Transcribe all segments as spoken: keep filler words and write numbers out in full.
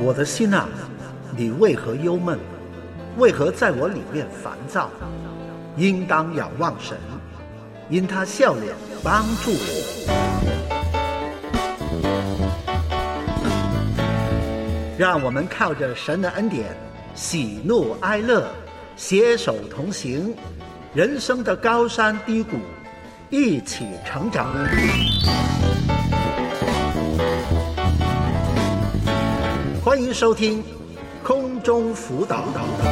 我的心啊，你为何忧闷？为何在我里面烦躁？应当仰望神，因他笑脸帮助我。让我们靠着神的恩典，喜怒哀乐，携手同行，人生的高山低谷，一起成长。欢迎收听空中辅导。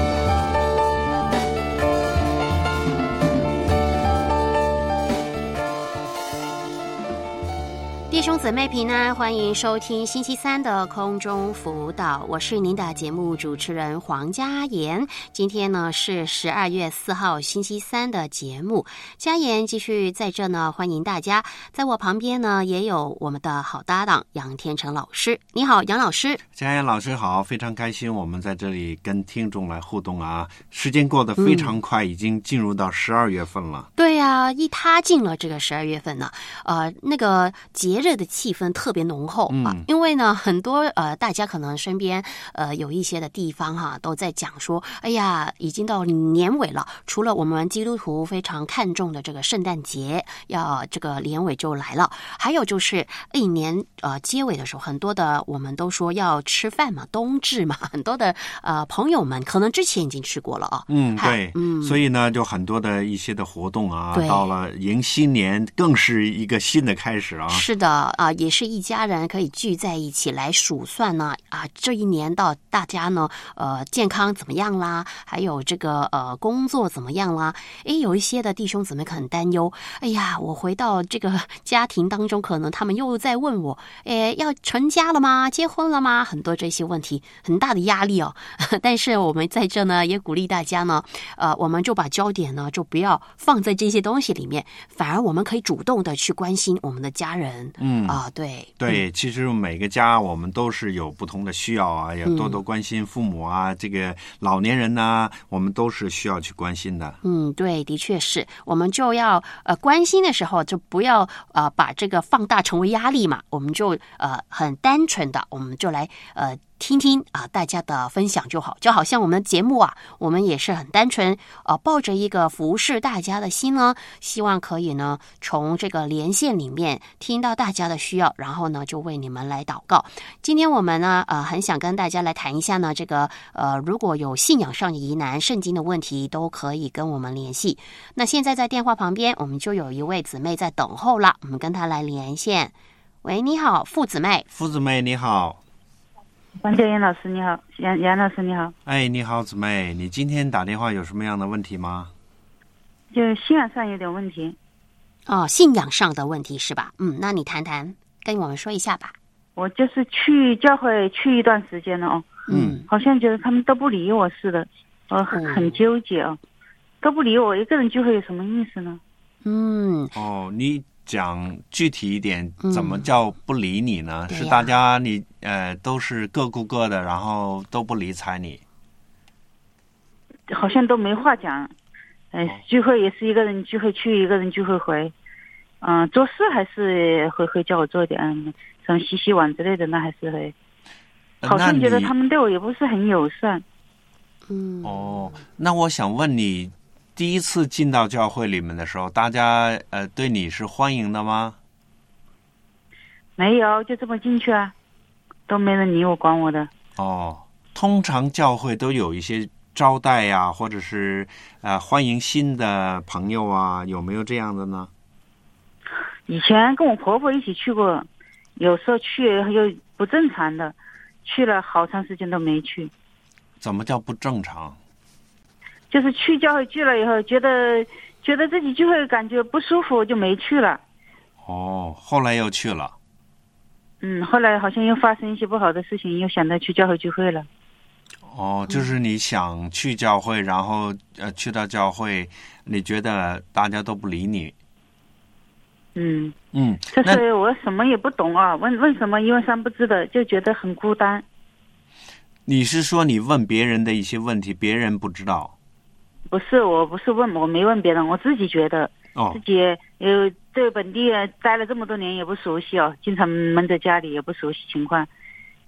弟兄姊妹平安，欢迎收听星期三的空中辅导，我是您的节目主持人黄嘉妍。今天呢是十二月四号星期三的节目，嘉妍继续在这呢，欢迎大家。在我旁边呢也有我们的好搭档杨天成老师。你好，杨老师。 嘉妍老师好，非常开心我们在这里跟听众来互动啊。时间过得非常快，嗯、已经进入到十二月份了。 对啊，一踏进了这个十二月份呢，呃，那个节日的气氛特别浓厚啊， 嗯、 因为呢，很多呃，大家可能身边呃有一些的地方哈、啊，都在讲说，哎呀，已经到年尾了。除了我们基督徒非常看重的这个圣诞节，要这个年尾就来了，还有就是一年呃结尾的时候，很多的我们都说要吃饭嘛，冬至嘛，很多的呃朋友们可能之前已经吃过了啊。 嗯，对，嗯，所以呢，就很多的一些的活动啊， 对， 到了迎新年，更是一个新的开始啊。 是的啊、呃，也是一家人可以聚在一起来数算呢啊，这一年到大家呢呃健康怎么样啦，还有这个呃工作怎么样啦？诶，有一些的弟兄姊妹可能担忧，哎呀，我回到这个家庭当中，可能他们又在问我，诶，要成家了吗？结婚了吗？很多这些问题，很大的压力哦。但是我们在这呢，也鼓励大家呢，呃，我们就把焦点呢，就不要放在这些东西里面，反而我们可以主动的去关心我们的家人。 嗯啊、呃，对对、 嗯， 其实每个家我们都是有不同的需要啊，要多多关心父母啊，嗯、这个老年人呐、啊，我们都是需要去关心的。 嗯，对，的确是，我们就要呃关心的时候，就不要呃把这个放大成为压力嘛，我们就呃很单纯的，我们就来呃。听听啊，大家的分享就好，就好像我们的节目啊，我们也是很单纯，呃，抱着一个服侍大家的心呢，希望可以呢，从这个连线里面听到大家的需要，然后呢，就为你们来祷告。今天我们呢，呃，很想跟大家来谈一下呢，这个呃，如果有信仰上的疑难、圣经的问题，都可以跟我们联系。那现在在电话旁边，我们就有一位姊妹在等候了，我们跟她来连线。喂，你好，傅姊妹。 傅姊妹你好。 黄嘉妍老师你好，杨杨老师你好。 哎，你好，姊妹，你今天打电话有什么样的问题吗？ 就信仰上有点问题。 哦，信仰上的问题是吧？嗯，那你谈谈，跟我们说一下吧。 我就是去教会去一段时间了哦， 嗯， 好像觉得他们都不理我似的，我很、嗯、很纠结哦，都不理我，一个人聚会有什么意思呢？ 嗯， 哦，你讲具体一点，怎么叫不理你呢？ 嗯、 是大家你呃都是各顾各的，然后都不理睬你， 好像都没话讲。呃，聚会也是一个人聚会去，一个人聚会回。嗯、呃，做事还是会会叫我做点什么洗洗碗之类的，那还是会。好像觉得他们对我也不是很友善。 嗯。 哦，那我想问你。第一次进到教会里面的时候，大家呃对你是欢迎的吗？ 没有，就这么进去啊，都没人理我管我的。 哦，通常教会都有一些招待呀、啊，或者是呃欢迎新的朋友啊，有没有这样的呢？ 以前跟我婆婆一起去过，有时候去又不正常的，去了好长时间都没去。 怎么叫不正常？ 就是去教会去了以后，觉得觉得自己就会感觉不舒服，就没去了。 哦，后来又去了。 嗯，后来好像又发生一些不好的事情，又想到去教会聚会了。 哦，就是你想去教会，然后呃去到教会，你觉得大家都不理你。 嗯嗯， 这是我什么也不懂啊，问问什么一问三不知的，就觉得很孤单。 你是说你问别人的一些问题，别人不知道？ 不是，我不是问，我没问别人，我自己觉得， 哦、 自己有对本地待了这么多年也不熟悉哦，经常闷在家里也不熟悉情况，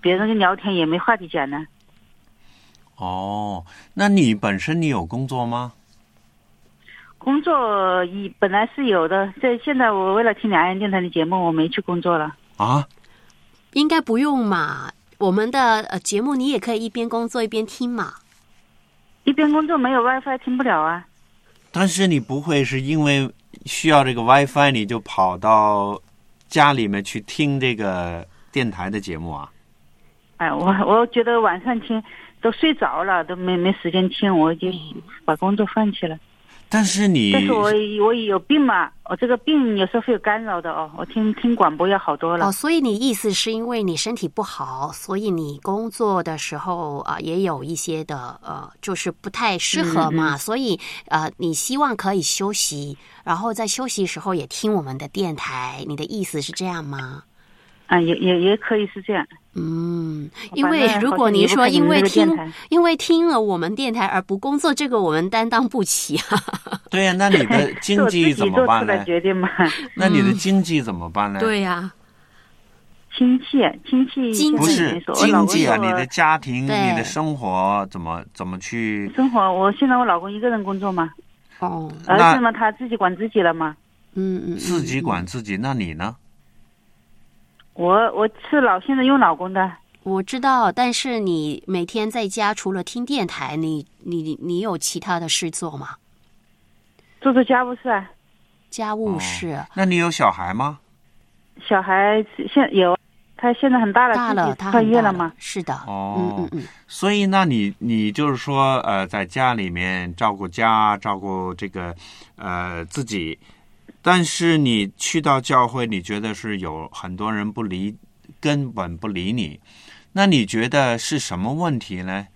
别人跟聊天也没话题讲呢。 哦，那你本身你有工作吗？ 工作一本来是有的，这现在我为了听两岸电台的节目，我没去工作了。 啊？ 应该不用嘛，我们的呃节目你也可以一边工作一边听嘛。 一边工作没有 WiFi 听不了啊。 但是你不会是因为需要这个 WiFi 你就跑到家里面去听这个电台的节目啊？ 哎，我我觉得晚上听都睡着了，都没没时间听，我就把工作放弃了。 但是你， 但是我我有病嘛，我这个病有时候会有干扰的哦。我听听广播要好多了。 哦，所以你意思是因为你身体不好，所以你工作的时候啊、呃、也有一些的呃，就是不太适合嘛，嗯嗯所以呃，你希望可以休息，然后在休息的时候也听我们的电台，你的意思是这样吗？ 啊，也也也可以是这样。 嗯，因为如果您说因为听因为听了我们电台而不工作，这个我们担当不起啊。 对呀、啊，那你的经济怎么办呢？ 决定嘛。 那你的经济怎么办呢？ 嗯、对呀、啊， 亲戚亲戚经济不是经济啊，你的家庭、你的生活怎么怎么去生活？我现在我老公一个人工作嘛。 哦， 儿子嘛，他自己管自己了嘛。 嗯嗯， 自己管自己，那你呢？ 我我是老现在用老公的， 我知道，但是你每天在家除了听电台，你你你有其他的事做吗？ 做做家务事啊。 家务事、哦。 那你有小孩吗？ 小孩现有，他现在很大了， 大了，他穿越了嘛。 是的。 哦， 嗯嗯嗯。 所以那你你就是说呃，在家里面照顾家，照顾这个呃自己。但是你去到教会，你觉得是有很多人不理，根本不理你，那你觉得是什么问题呢？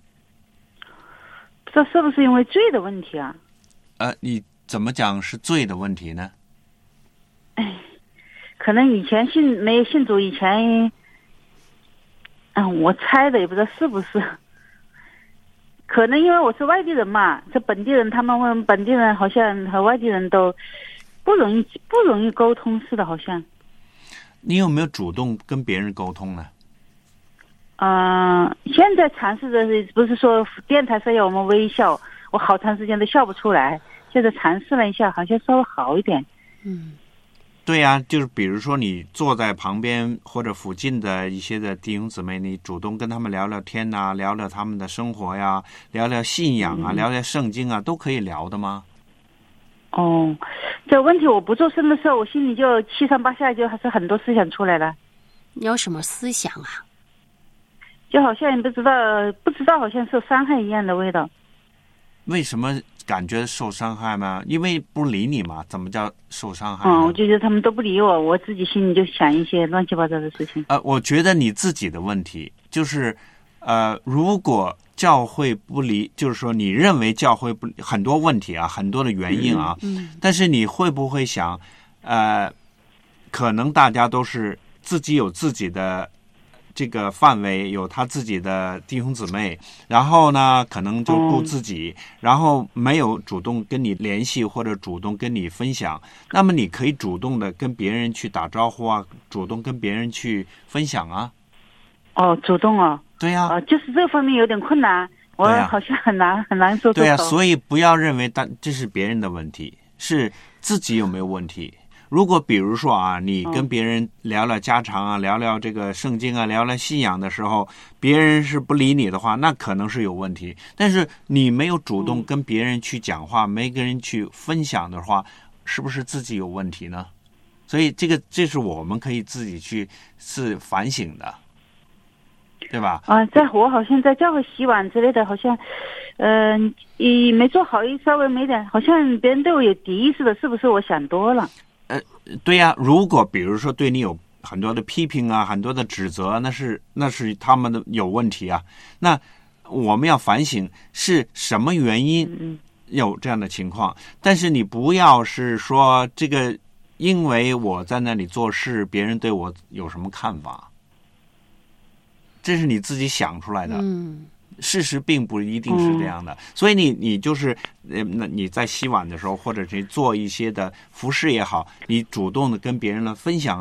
这是不是因为罪的问题啊？ 呃，你怎么讲是罪的问题呢？ 哎，可能以前信没有信主以前，嗯，我猜的也不知道是不是。可能因为我是外地人嘛，这本地人他们问本地人好像和外地人都。不容易不容易沟通似的，好像。 你有没有主动跟别人沟通呢？ 嗯、呃，现在尝试的是不是说电台上要我们微笑，我好长时间都笑不出来。现在尝试了一下，好像稍微好一点。 嗯， 对呀、啊，就是比如说你坐在旁边或者附近的一些的弟兄姊妹，你主动跟他们聊聊天呐、啊，聊聊他们的生活呀，聊聊信仰啊，嗯、聊聊圣经啊，都可以聊的吗？ 哦，这问题我不做声的时候，我心里就七上八下，就还是很多思想出来了。 你有什么思想啊？ 就好像不知道不知道，好像受伤害一样的味道。 为什么感觉受伤害吗？因为不理你嘛，怎么叫受伤害？ 嗯，我就觉得他们都不理我，我自己心里就想一些乱七八糟的事情。 呃，我觉得你自己的问题就是，呃，如果教会不理，就是说你认为教会不很多问题啊，很多的原因啊， 嗯， 但是你会不会想，呃，可能大家都是自己有自己的这个范围，有他自己的弟兄姊妹，然后呢，可能就顾自己，嗯、然后没有主动跟你联系或者主动跟你分享，那么你可以主动的跟别人去打招呼啊，主动跟别人去分享啊。 哦，主动哦。 对呀、 啊，呃，就是这方面有点困难，我好像很难、啊、很难说出口。 对呀、啊，所以不要认为但这是别人的问题，是自己有没有问题。如果比如说啊，你跟别人聊聊家常啊，嗯、聊聊这个圣经啊，聊聊信仰的时候，别人是不理你的话，那可能是有问题。但是你没有主动跟别人去讲话，嗯、没跟人去分享的话，是不是自己有问题呢？所以这个这是我们可以自己去是反省的。对吧？ 啊，在我好像在教会洗碗之类的，好像，嗯、呃，也没做好，稍微没点，好像别人对我有敌意似的，是不是我想多了？ 呃，对呀、啊，如果比如说对你有很多的批评啊，很多的指责，那是那是他们的有问题啊。那我们要反省是什么原因有这样的情况，嗯、但是你不要是说这个，因为我在那里做事，别人对我有什么看法。这是你自己想出来的， 嗯， 事实并不一定是这样的。嗯、所以你你就是呃，那你在洗碗的时候，或者是做一些的服饰也好，你主动的跟别人来分享啊，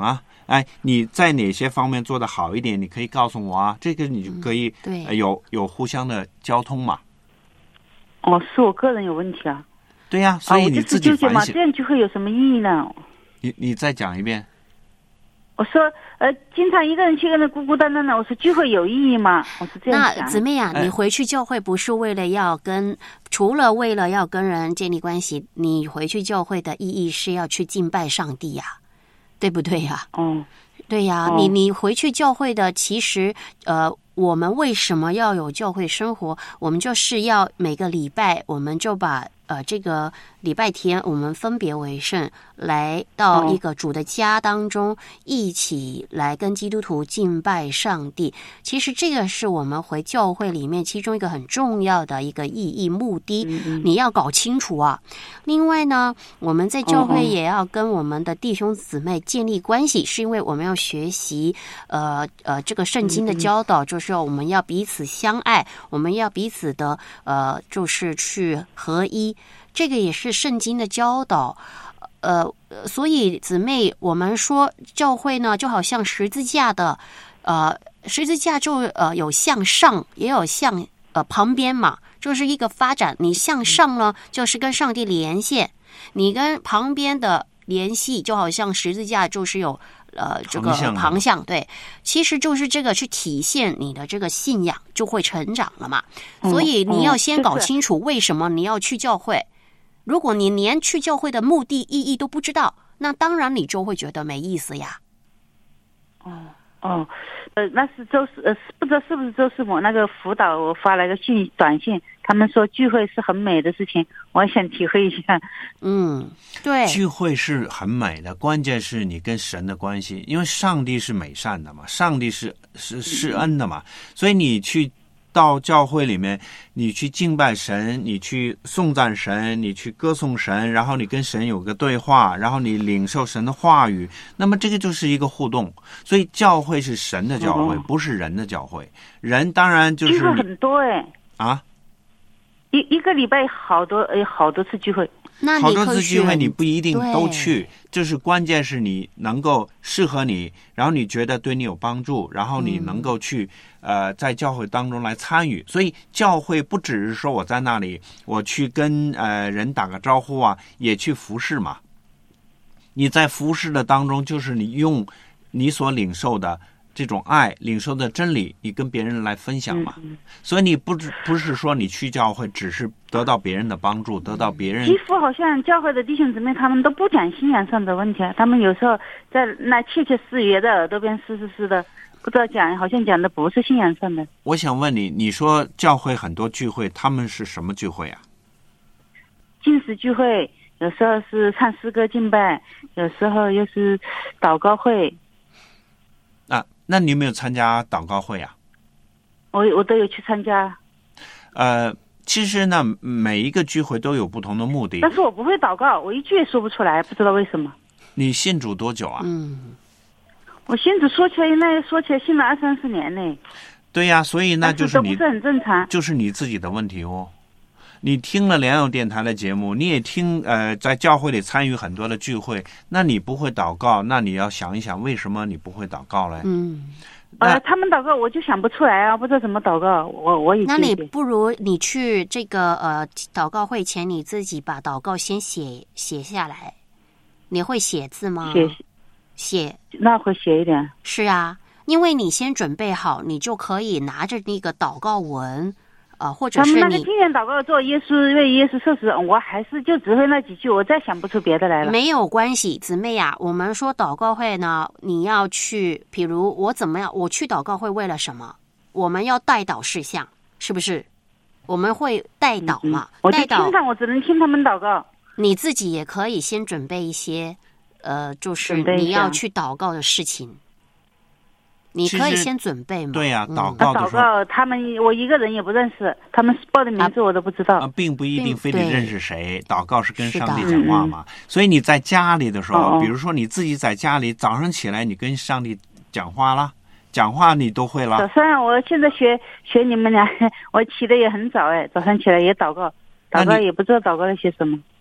哎，你在哪些方面做得好一点，你可以告诉我啊，这个你就可以、 嗯、对、 呃、有有互相的交通嘛。 哦，是我个人有问题啊。 对呀、啊，所以你自己反省。 啊、嘛，这样聚会有什么意义呢？ 你你再讲一遍。 我说，呃，经常一个人去，一个人孤孤单单的。我说聚会有意义吗？我是这样想。 那姊妹啊， 哎、 你回去教会不是为了要跟，除了为了要跟人建立关系，你回去教会的意义是要去敬拜上帝呀、啊，对不对呀、 啊？哦， 对呀、啊哦，你你回去教会的，其实呃。我们为什么要有教会生活？我们就是要每个礼拜，我们就把呃这个礼拜天，我们分别为圣，来到一个主的家当中，哦、一起来跟基督徒敬拜上帝。其实这个是我们回教会里面其中一个很重要的一个意义目的，嗯嗯你要搞清楚啊。另外呢，我们在教会也要跟我们的弟兄姊妹建立关系，嗯、是因为我们要学习呃呃这个圣经的教导，就是。我们要彼此相爱，我们要彼此的呃，就是去合一，这个也是圣经的教导。呃，所以姊妹，我们说教会呢，就好像十字架的，呃，十字架就呃有向上，也有向呃旁边嘛，就是一个发展。你向上呢，就是跟上帝连线；你跟旁边的联系，就好像十字架就是有。呃，这个旁向对，其实就是这个去体现你的这个信仰，就会成长了嘛。嗯、所以你要先搞清楚为什么你要去教会。嗯、如果你连去教会的目的意义都不知道，那当然你就会觉得没意思呀。 哦哦，呃，那是周四呃，不知道是不是周师母那个辅导，我发了个信短信，他们说聚会是很美的事情，我想体会一下。 嗯，对， 聚会是很美的，关键是你跟神的关系，因为上帝是美善的嘛，上帝是是施恩的嘛，所以你去到教会里面，你去敬拜神，你去颂赞神，你去歌颂神，然后你跟神有个对话，然后你领受神的话语，那么这个就是一个互动。所以教会是神的教会，哦、不是人的教会。人当然就是聚会很多哎啊， 一一个礼拜好多呃好多次聚会。 那好多次聚会你不一定都去，就是关键是你能够适合你，然后你觉得对你有帮助，然后你能够去、嗯、呃在教会当中来参与。所以教会不只是说我在那里我去跟呃人打个招呼啊，也去服侍嘛。你在服侍的当中，就是你用你所领受的这种爱，领受的真理，你跟别人来分享嘛。嗯、所以你不不是说你去教会只是得到别人的帮助，得到别人。 几乎好像教会的弟兄姊妹他们都不讲信仰上的问题，他们有时候在那窃窃私语的耳朵边嘶嘶嘶的，不知道讲，好像讲的不是信仰上的。 我想问你，你说教会很多聚会，他们是什么聚会啊？ 禁食聚会，有时候是唱诗歌敬拜，有时候又是祷告会。 啊，那你有没有参加祷告会啊？ 我我都有去参加。 呃，其实呢，每一个聚会都有不同的目的。 但是我不会祷告，我一句也说不出来，不知道为什么。 你信主多久啊？ 嗯， 我信主说起来，那说起来信了二三十年呢。 对呀、啊，所以那就是你都不是很正常， 就是你自己的问题哦。你听了良友电台的节目，你也听呃，在教会里参与很多的聚会，那你不会祷告，那你要想一想，为什么你不会祷告嘞？ 嗯， 呃，他们祷告我就想不出来啊，不知道怎么祷告，我我也。 那你不如你去这个呃祷告会前，你自己把祷告先写写下来。你会写字吗？ 写写， 那会写一点。 是啊，因为你先准备好，你就可以拿着那个祷告文。啊、呃，或者是你他们那个经典祷告做耶稣为耶稣受死，我还是就只会那几句，我再想不出别的来了。 没有关系，姊妹啊，我们说祷告会呢，你要去，比如我怎么样，我去祷告会为了什么？我们要代祷事项，是不是？我们会代祷嘛？ 嗯、我就听他，我只能听他们祷告。 你自己也可以先准备一些，呃，就是你要去祷告的事情。你可以先准备嘛？ 对呀、啊，祷告的时候、 嗯、祷告，他们我一个人也不认识，他们报的名字我都不知道。 啊，并不一定非得认识谁。祷告是跟上帝讲话嘛，所以你在家里的时候， 哦、 比如说你自己在家里，早上起来你跟上帝讲话啦，讲话你都会了。 早上我现在学学你们俩，我起的也很早哎，早上起来也祷告，祷告也不知道祷告了些什么。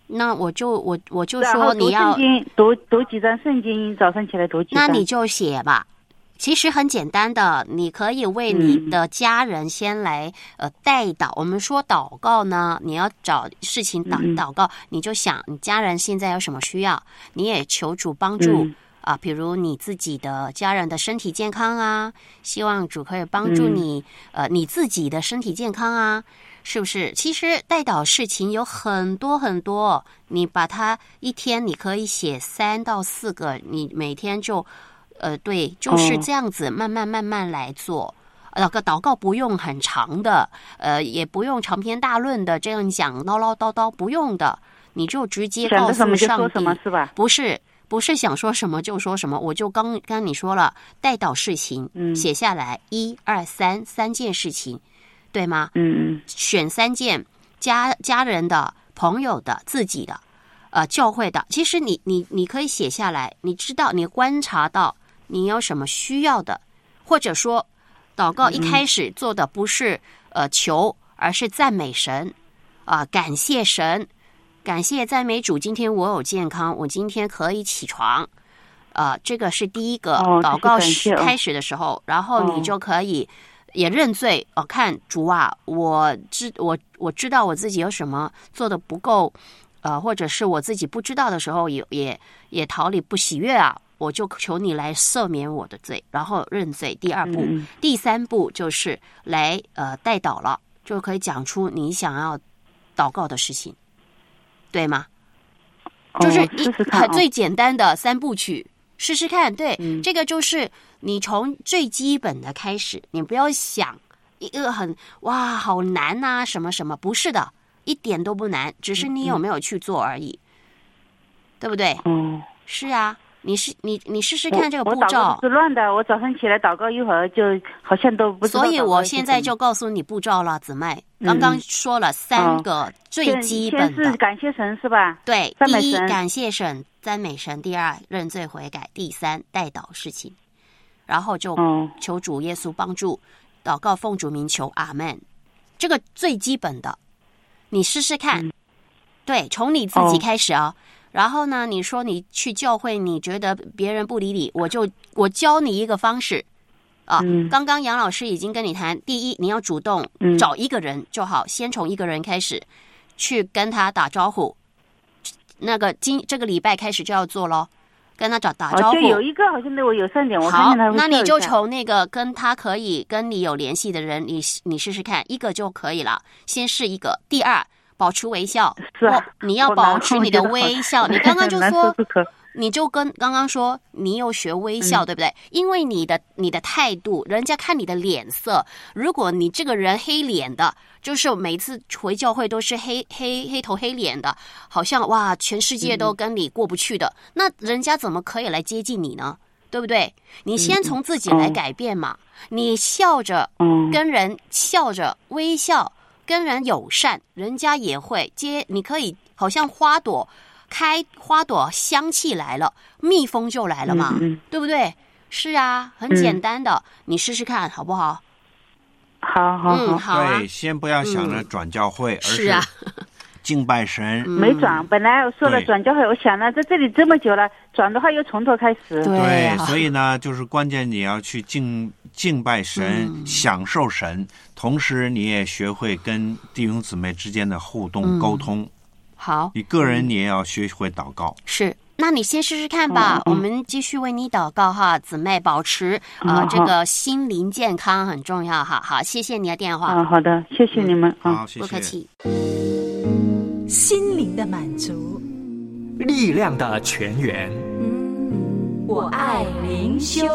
那我就我我就说你要读圣经，读读几张圣经，早上起来读几张。 那你就写吧。其实很简单的，你可以为你的家人先来、嗯、呃代祷。我们说祷告呢，你要找事情祷、嗯、祷告，你就想你家人现在有什么需要，你也求主帮助。嗯啊，比如你自己的家人的身体健康啊，希望主可以帮助你，嗯、呃，你自己的身体健康啊，是不是？其实代祷事情有很多很多，你把它一天你可以写三到四个，你每天就，呃，对，就是这样子慢慢慢慢来做。那个祷告不用很长的，呃，也不用长篇大论的这样讲唠唠叨叨，不用的，你就直接告诉上帝， 想说什么是吧？ 不是。不是想说什么就说什么，我就刚刚你说了代祷事情，嗯，写下来一二三三件事情，对吗？ 嗯， 选三件家家人的、朋友的、自己的，呃，教会的。其实你你你可以写下来，你知道你观察到你有什么需要的，或者说祷告一开始做的不是、嗯、呃求，而是赞美神啊、呃，感谢神。感谢赞美主，今天我有健康，我今天可以起床，呃，这个是第一个、 哦、 祷告开始的时候，然后你就可以也认罪哦、呃，看主啊，我知我我知道我自己有什么做的不够，呃，或者是我自己不知道的时候，也也也逃离不喜悦啊，我就求你来赦免我的罪，然后认罪。第二步，嗯、第三步就是来呃代祷了，就可以讲出你想要祷告的事情。对吗？就是一、 哦、试试看、哦、 最简单的三部曲，试试看。对、嗯，这个就是你从最基本的开始，你不要想一个很哇好难啊什么什么，不是的，一点都不难，只是你有没有去做而已，嗯、对不对？ 嗯， 是啊。你是你你试试看这个步骤。 我祷告是乱的，我早上起来祷告一会儿，就好像都不知道。 所以我现在就告诉你步骤了，姊妹。嗯、刚刚说了三个最基本的。 先是感谢神是吧？ 对，第一感谢神，赞美神；第二认罪悔改；第三代祷事情。然后就求主耶稣帮助，祷告奉主名求阿们。这个最基本的，你试试看。嗯、对，从你自己开始啊。哦然后呢，你说你去教会，你觉得别人不理你，我就我教你一个方式啊。嗯、刚刚杨老师已经跟你谈，第一，你要主动找一个人就好，嗯、先从一个人开始去跟他打招呼。那个今这个礼拜开始就要做咯，跟他打打招呼。 哦、就有一个好像对我友善点，我看见他会笑一下。 好，那你就从那个跟他可以跟你有联系的人，你你试试看，一个就可以了，先试一个。第二。保持微笑， 是啊， 你要保持你的微笑。你刚刚就说，你就跟刚刚说，你有学微笑，嗯、对不对？因为你的你的态度，人家看你的脸色。如果你这个人黑脸的，就是每次回教会都是黑黑黑头黑脸的，好像哇，全世界都跟你过不去的，嗯、那人家怎么可以来接近你呢？对不对？你先从自己来改变嘛。嗯、你笑着跟人笑着微笑。跟人友善，人家也会接。你可以好像花朵开，花朵香气来了，蜜蜂就来了嘛，嗯、对不对？是啊，很简单的，嗯、你试试看好不好？ 好好好， 嗯、好啊。 对，先不要想着转教会，嗯、而是敬拜神。 没转，本来我说了转教会，我想了在这里这么久了，转的话又从头开始。 对， 对，所以呢，就是关键你要去敬敬拜神，嗯、享受神，同时你也学会跟弟兄姊妹之间的互动、嗯、沟通。 好， 你个人你也要学会祷告。 是。那你先试试看吧，嗯、我们继续为你祷告哈，姊妹保持啊、呃、这个心灵健康很重要哈。好，谢谢你的电话。 啊，好的，谢谢你们。 嗯、好，谢谢。 不客气。 心灵的满足， 力量的泉源。 我爱灵修。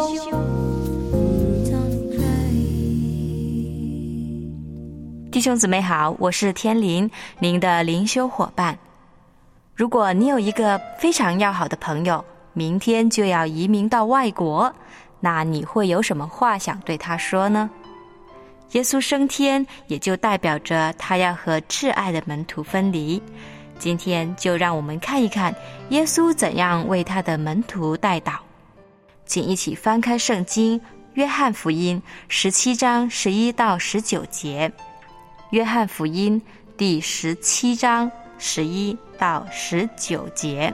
弟兄姊妹好，我是天灵，您的灵修伙伴。如果你有一个非常要好的朋友，明天就要移民到外国，那你会有什么话想对他说呢？耶稣升天，也就代表着他要和挚爱的门徒分离。今天就让我们看一看耶稣怎样为他的门徒代祷。请一起翻开圣经，约翰福音十七章十一到十九节。约翰福音第十七章十一到十九节。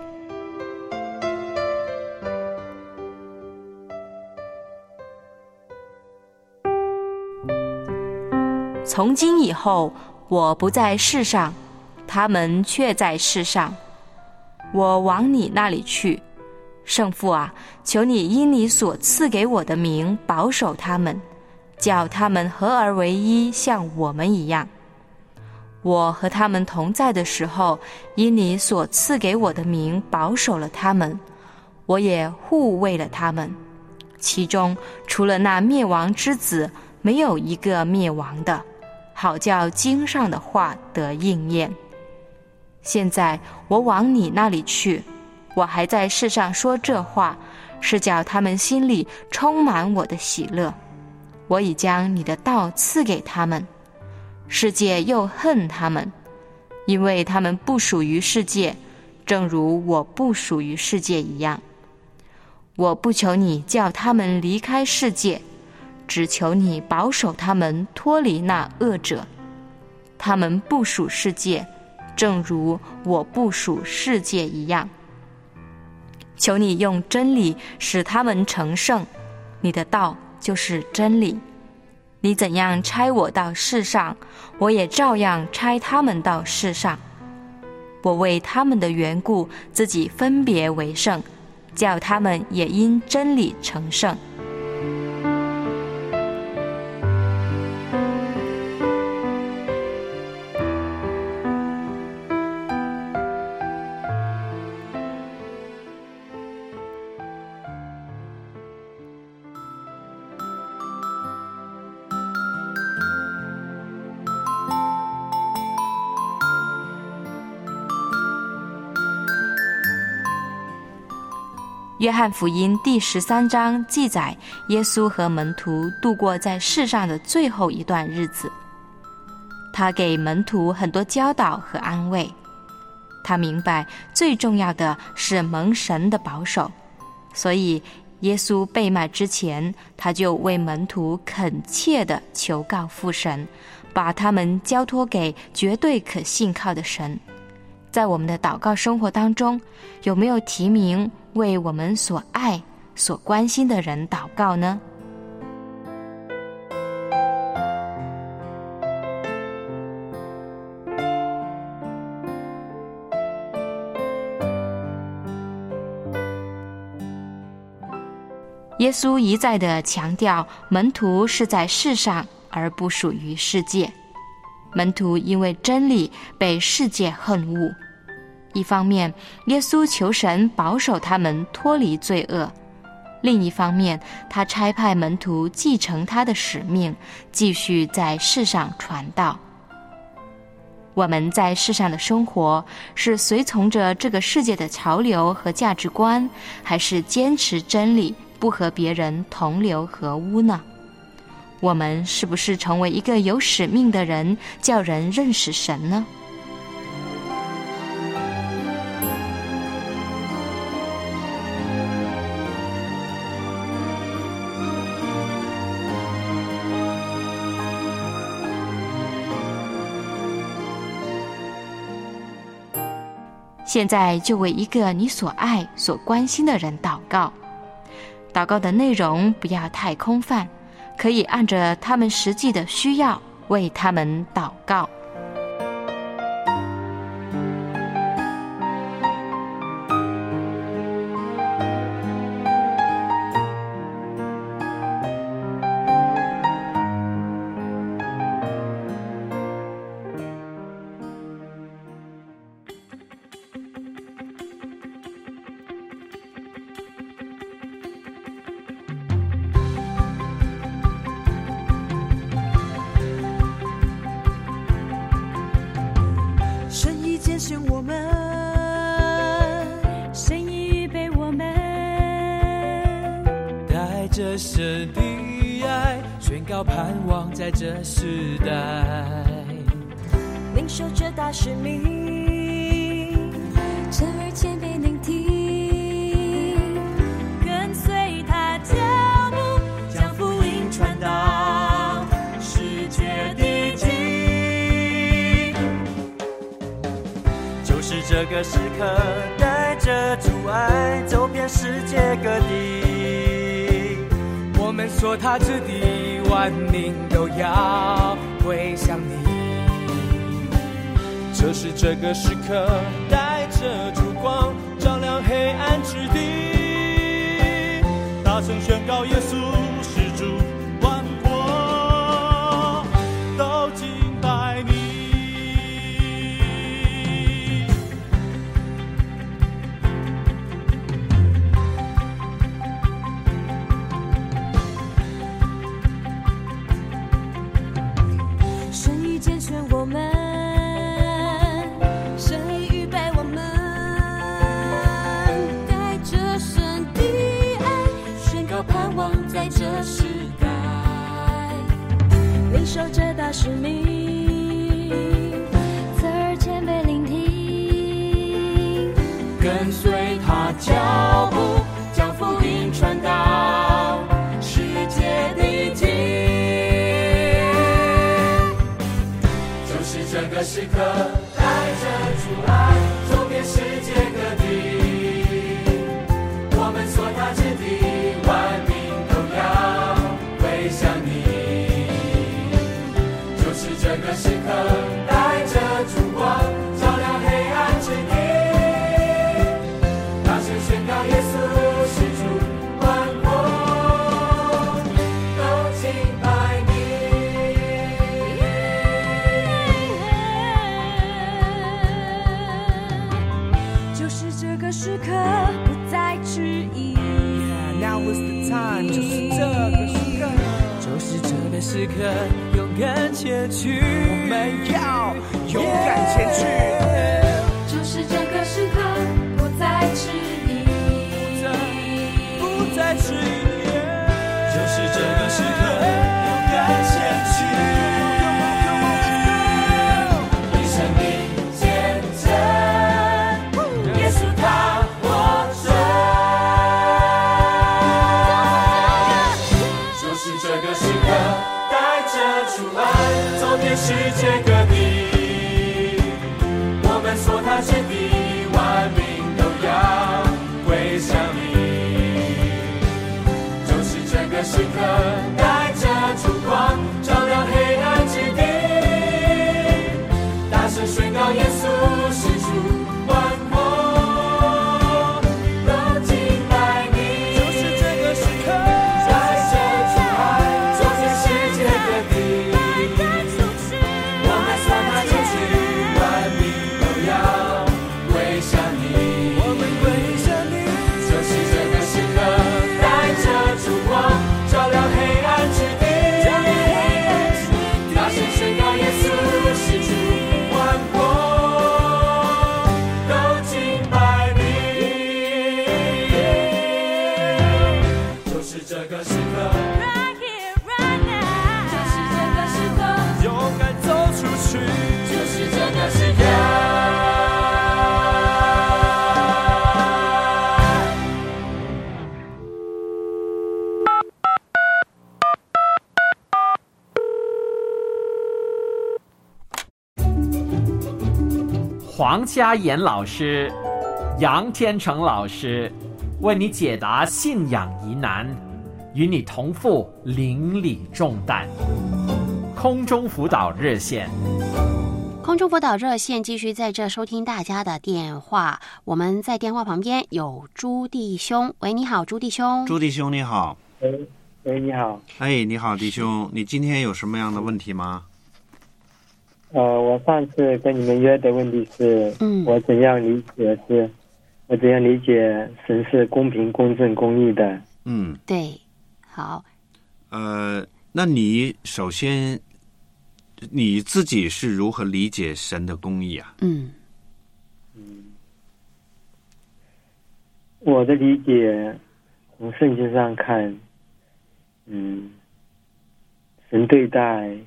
从今以后，我不在世上，他们却在世上。我往你那里去，圣父啊，求你因你所赐给我的名保守他们，叫他们合而为一，像我们一样。我和他们同在的时候，因你所赐给我的名保守了他们，我也护卫了他们。其中除了那灭亡之子，没有一个灭亡的，好叫经上的话得应验。现在我往你那里去，我还在世上说这话，是叫他们心里充满我的喜乐。我已将你的道赐给他们，世界又恨他们，因为他们不属于世界，正如我不属于世界一样。我不求你叫他们离开世界，只求你保守他们脱离那恶者。他们不属世界，正如我不属世界一样。求你用真理使他们成圣，你的道就是真理。你怎样差我到世上，我也照样差他们到世上。我为他们的缘故，自己分别为圣，叫他们也因真理成圣。约翰福音第十三章记载耶稣和门徒度过在世上的最后一段日子。他给门徒很多教导和安慰，他明白最重要的是蒙神的保守，所以耶稣被卖之前，他就为门徒恳切地求告父神，把他们交托给绝对可信靠的神。在我们的祷告生活当中，有没有提名为我们所爱、所关心的人祷告呢？耶稣一再地强调，门徒是在世上，而不属于世界。门徒因为真理被世界恨恶。一方面，耶稣求神保守他们脱离罪恶；另一方面，他差派门徒继承他的使命，继续在世上传道。我们在世上的生活，是随从着这个世界的潮流和价值观，还是坚持真理，不和别人同流合污呢？我们是不是成为一个有使命的人，叫人认识神呢？现在就为一个你所爱、所关心的人祷告。祷告的内容不要太空泛，可以按着他们实际的需要为他们祷告。 拣选我们，神已预备我们，带着神的爱，宣告盼望在这时代，领受这大使命，侧耳谦卑聆听，跟随他脚步，将福音传到世界的尽。就是这这个时刻，带着主爱走遍世界各地。我们所他之地，万民都要归向你。就是这个时刻，带着烛光照亮黑暗之地，大声宣告耶稣是主，万国都敬拜你。 神已拣选我们，神已预备我们，带着神的爱，宣告盼望在这时代，领受这大使命，侧耳谦卑聆听， 跟随他脚步，将福音传到世界的尽。就是这个时刻，带着主爱走遍世界各地。我们所他之地，万民都要归向你。就是这个时刻，带着烛光照亮黑暗之地，大声宣告耶稣是主，万国都敬拜你。 就是这个时刻，不再迟疑。 Now is the time， 就是这个时刻，就是这个时刻，勇敢前去，我们要勇敢前去。 就是这个时刻，不再迟疑， 不再迟疑，就是这个时刻，勇敢前去，以生命见证耶稣他活着。就是这个时刻，带着主爱走遍世界各地。我们所他之地，万民都要归向你。就是这个时刻，带着烛光照亮黑暗之地，大声宣告耶稣是主，万国都敬拜你。就是这个时刻，带着主爱走遍世界各地。我们所他之地，万民都要归向你。我们归向你。就是这个时刻，带着烛光照亮黑暗之地，大声宣告耶稣是主，万国都敬拜你。就是这个时刻， Right here, right now， 就是这个时刻， 勇敢走出去。就是这个时刻。 黄家妍老师、杨天成老师为你解答信仰疑难，与你同负邻里重担。空中辅导热线， 空中辅导热线继续在这收听大家的电话。我们在电话旁边有朱弟兄，喂，你好，朱弟兄。 朱弟兄你好。 喂喂，你好。 哎，你好，弟兄，你今天有什么样的问题吗？ 呃，我上次跟你们约的问题是， 嗯我怎样理解是，我怎样理解神是公平、公正、公义的？ 嗯， 对，好， 呃，那你首先你自己是如何理解神的公义啊？ 嗯我的理解，从圣经上看，嗯，神对待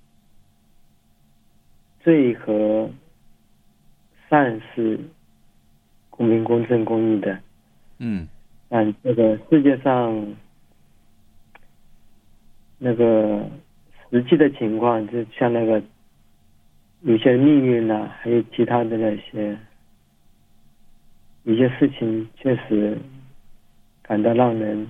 罪和善是公平、公正、公义的。 嗯但这个世界上那个实际的情况，就像那个有些命运呐、啊，还有其他的那些有些事情确实感到让人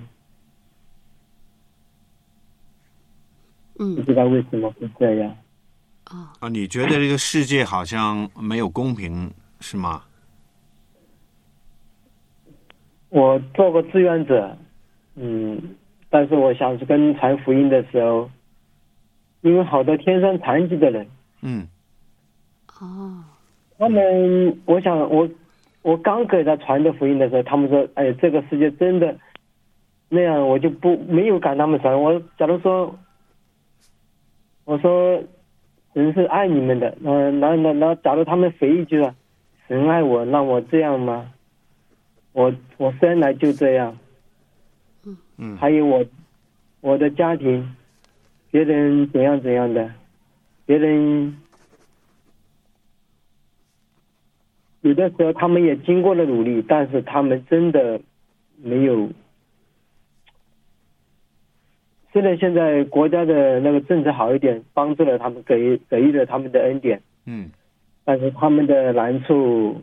嗯不知道为什么会这样。 哦啊，你觉得这个世界好像没有公平，是吗？ 我做过志愿者，嗯，但是我想去跟传福音的时候，因为好多天生残疾的人， 嗯哦他们，我想我我刚给他传的福音的时候，他们说，哎，这个世界真的那样，我就不没有赶他们传。我假如说，我说神是爱你们的，嗯，然后然后假如他们回一句了，神爱我，让我这样吗？我我生来就这样。 嗯， 还有我我的家庭，别人怎样怎样的，别人有的时候他们也经过了努力，但是他们真的没有。虽然现在国家的那个政策好一点，帮助了他们，给给予了他们的恩典， 嗯但是他们的难处，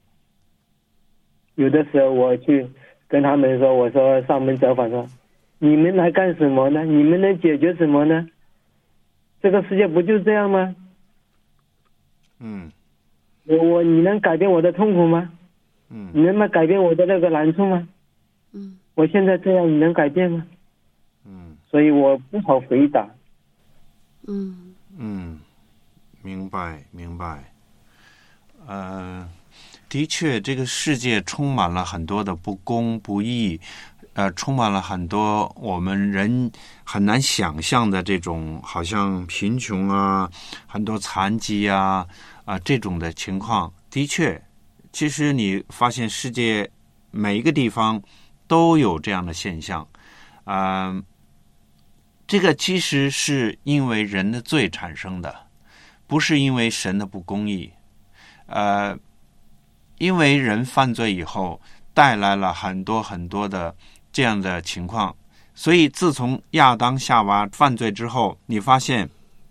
有的时候我去跟他们说，我说上门走访说，你们来干什么呢？你们能解决什么呢？这个世界不就这样吗？ 嗯我我你能改变我的痛苦吗？ 嗯你能不能改变我的那个难处吗？ 嗯我现在这样，你能改变吗？ 嗯所以我不好回答。 嗯嗯，明白明白。呃，的确，这个世界充满了很多的不公不义，呃，充满了很多我们人很难想象的这种，好像贫穷啊，很多残疾啊，啊、这种的情况。的确，其实你发现世界每一个地方都有这样的现象，啊、呃。这个其实是因为人的罪产生的，不是因为神的不公义。呃，因为人犯罪以后带来了很多很多的这样的情况，所以自从亚当夏娃犯罪之后，你发现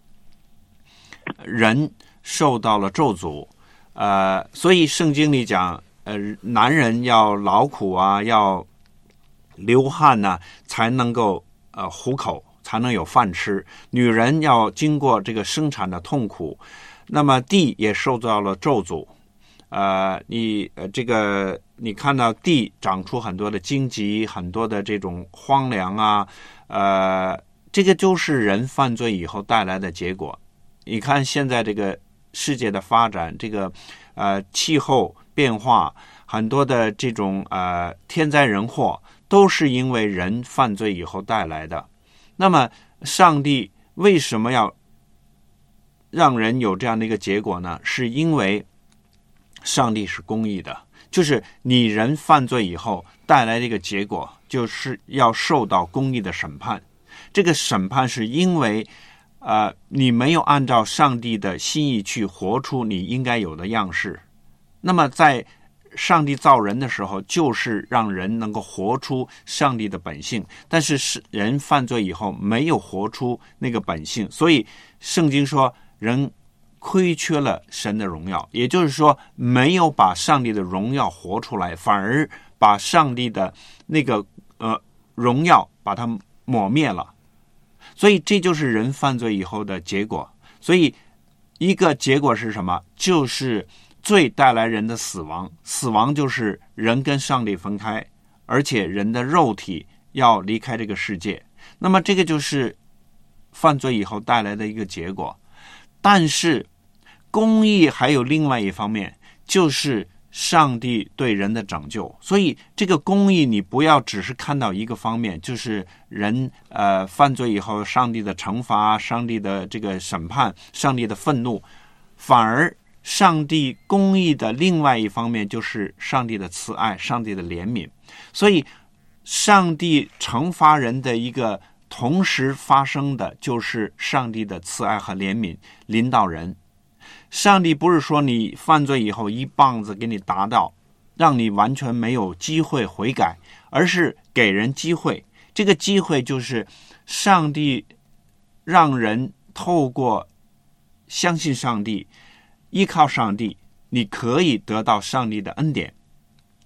人受到了咒诅。呃，所以圣经里讲，呃，男人要劳苦啊，要流汗呐、啊，才能够呃糊口。才能有饭吃，女人要经过这个生产的痛苦，那么地也受到了咒诅。呃，你呃这个你看到地长出很多的荆棘，很多的这种荒凉啊，呃，这个就是人犯罪以后带来的结果。你看现在这个世界的发展，这个呃气候变化，很多的这种呃天灾人祸，都是因为人犯罪以后带来的。那么上帝为什么要让人有这样的一个结果呢？是因为上帝是公义的，就是你人犯罪以后带来的一个结果，就是要受到公义的审判。这个审判是因为呃，你没有按照上帝的心意去活出你应该有的样式。那么在上帝造人的时候，就是让人能够活出上帝的本性，但是人犯罪以后没有活出那个本性，所以圣经说人亏缺了神的荣耀，也就是说没有把上帝的荣耀活出来，反而把上帝的那个呃荣耀把它抹灭了。所以这就是人犯罪以后的结果。所以一个结果是什么？就是罪带来人的死亡，死亡就是人跟上帝分开，而且人的肉体要离开这个世界。那么这个就是犯罪以后带来的一个结果。但是公义还有另外一方面，就是上帝对人的拯救。所以这个公义你不要只是看到一个方面，就是人呃犯罪以后上帝的惩罚，上帝的这个审判，上帝的愤怒，反而上帝公义的另外一方面就是上帝的慈爱，上帝的怜悯。所以上帝惩罚人的一个同时发生的就是上帝的慈爱和怜悯临到人。上帝不是说你犯罪以后一棒子给你打倒，让你完全没有机会悔改，而是给人机会。这个机会就是上帝让人透过相信上帝，依靠上帝，你可以得到上帝的恩典。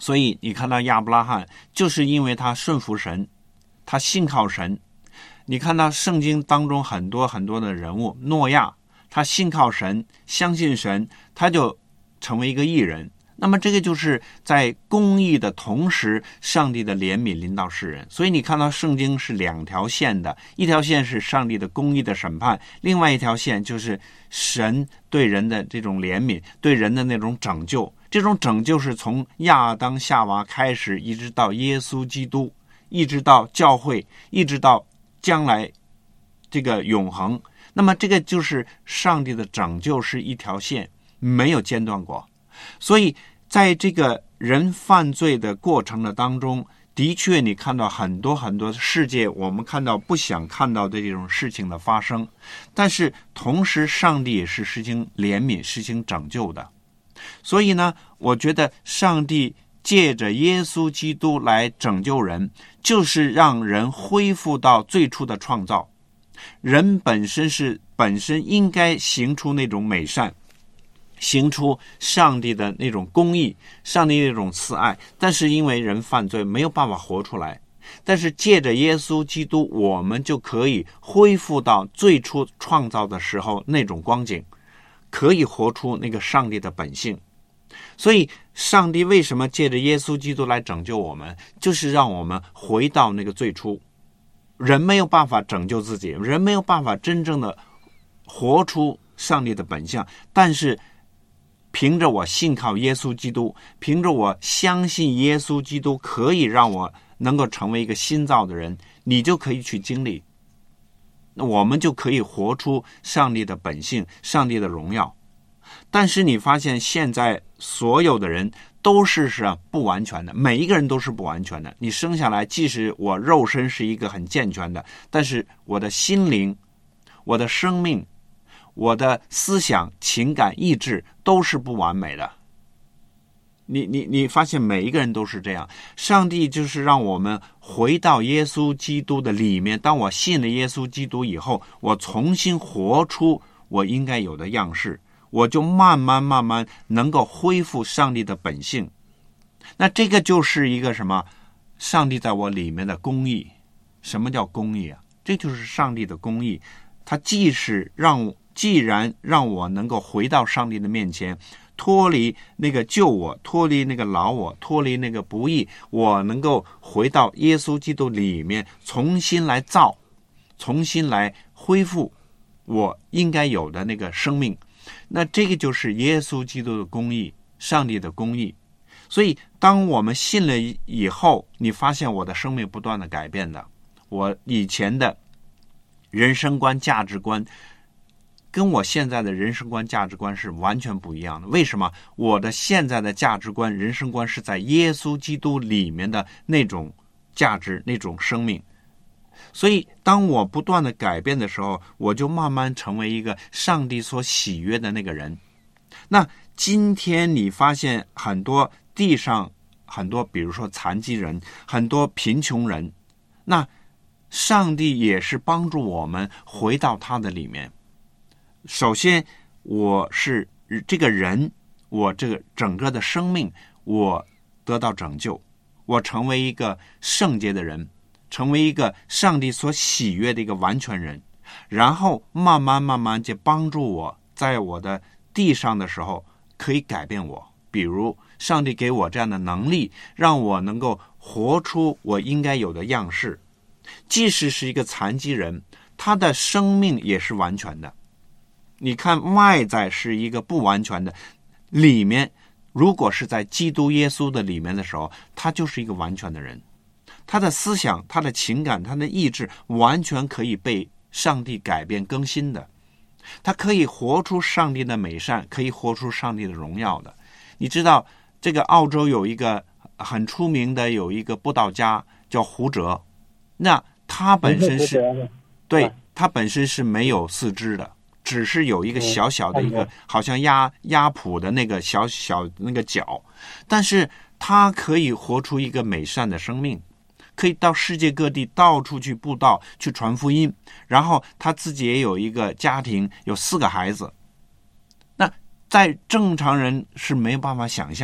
所以你看到亚伯拉罕，就是因为他顺服神，他信靠神。你看到圣经当中很多很多的人物，诺亚他信靠神，相信神，他就成为一个义人。那么这个就是在公义的同时，上帝的怜悯临到世人。所以你看到圣经是两条线的，一条线是上帝的公义的审判，另外一条线就是神对人的这种怜悯，对人的那种拯救。这种拯救是从亚当夏娃开始，一直到耶稣基督，一直到教会，一直到将来这个永恒。那么这个就是上帝的拯救是一条线，没有间断过。所以在这个人犯罪的过程的当中，的确你看到很多很多世界我们看到不想看到的这种事情的发生，但是同时上帝也是实行怜悯，实行拯救的。所以呢，我觉得上帝借着耶稣基督来拯救人，就是让人恢复到最初的创造。人本身是本身应该行出那种美善，行出上帝的那种公义，上帝那种慈爱，但是因为人犯罪没有办法活出来。但是借着耶稣基督，我们就可以恢复到最初创造的时候那种光景，可以活出那个上帝的本性。所以上帝为什么借着耶稣基督来拯救我们，就是让我们回到那个最初。人没有办法拯救自己，人没有办法真正的活出上帝的本相，但是凭着我信靠耶稣基督，凭着我相信耶稣基督可以让我能够成为一个新造的人，你就可以去经历，那我们就可以活出上帝的本性，上帝的荣耀。但是你发现现在所有的人都是是不完全的，每一个人都是不完全的。你生下来，即使我肉身是一个很健全的，但是我的心灵、我的生命、我的思想、情感、意志都是不完美的。你你你发现每一个人都是这样。上帝就是让我们回到耶稣基督的里面，当我信了耶稣基督以后，我重新活出我应该有的样式，我就慢慢慢慢能够恢复上帝的本性。那这个就是一个什么？上帝在我里面的公义。什么叫公义啊？这就是上帝的公义。他既是让既然让我能够回到上帝的面前，脱离那个旧我，脱离那个老我，脱离那个不义，我能够回到耶稣基督里面，重新来造，重新来恢复我应该有的那个生命。那这个就是耶稣基督的公义，上帝的公义。所以当我们信了以后，你发现我的生命不断的改变的，我以前的人生观价值观跟我现在的人生观价值观是完全不一样的。为什么？我的现在的价值观人生观是在耶稣基督里面的那种价值，那种生命。所以当我不断的改变的时候，我就慢慢成为一个上帝所喜悦的那个人。那今天你发现很多地上很多比如说残疾人，很多贫穷人，那上帝也是帮助我们回到他的里面。首先我是这个人，我这个整个的生命我得到拯救，我成为一个圣洁的人，成为一个上帝所喜悦的一个完全人，然后慢慢慢慢就帮助我在我的地上的时候可以改变我。比如上帝给我这样的能力，让我能够活出我应该有的样式。即使是一个残疾人，他的生命也是完全的。你看外在是一个不完全的，里面如果是在基督耶稣的里面的时候，他就是一个完全的人。他的思想，他的情感，他的意志完全可以被上帝改变更新的。他可以活出上帝的美善，可以活出上帝的荣耀的。你知道这个澳洲有一个很出名的有一个布道家叫胡哲，那他本身是对他本身是没有四肢的，只是有一个小小的一个好像鸭鸭蹼的那个小小那个脚，但是他可以活出一个美善的生命，可以到世界各地到处去布道，去传福音，然后他自己也有一个家庭，有四个孩子。那在正常人是没有办法想象的，